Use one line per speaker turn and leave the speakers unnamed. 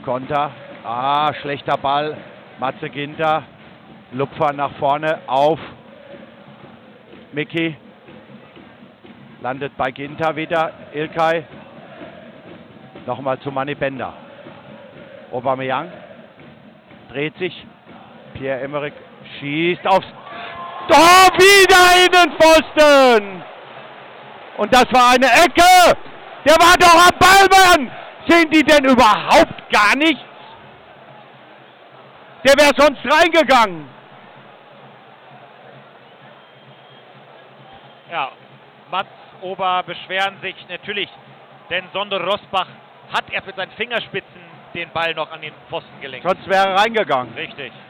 Konter. Schlechter Ball. Matze Ginter. Lupfer nach vorne auf Micky. Landet bei Ginter wieder. Ilkay. Nochmal zu Manny Bender. Aubameyang. Dreht sich. Pierre-Emerick schießt aufs Tor. Wieder in den Pfosten. Und das war eine Ecke. Der war doch am Ball, Mann. Sehen die denn überhaupt gar nichts? Der wäre sonst reingegangen.
Ja, Mats, Ober beschweren sich natürlich, denn Sondre Rosbach hat erst mit seinen Fingerspitzen den Ball noch an den Pfosten gelenkt.
Sonst wäre er reingegangen.
Richtig.